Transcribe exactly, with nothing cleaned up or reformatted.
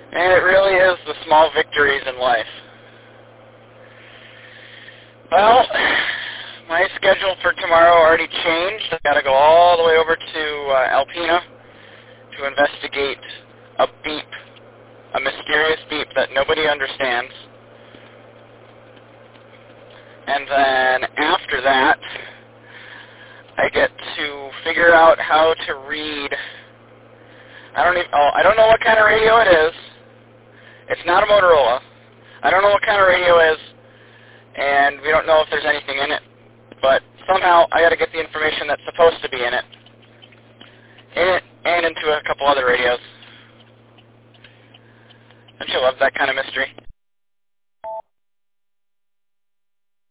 And it really is the small victories in life. Well, my schedule for tomorrow already changed. I've got to go all the way over to uh, Alpena to investigate a beep, a mysterious beep that nobody understands. And then after that, I get to figure out how to read. I don't even, oh, I don't know what kind of radio it is. It's not a Motorola. I don't know what kind of radio it is, and we don't know if there's anything in it. But somehow I got to get the information that's supposed to be in it, in it, and into a couple other radios. Don't you love that kind of mystery?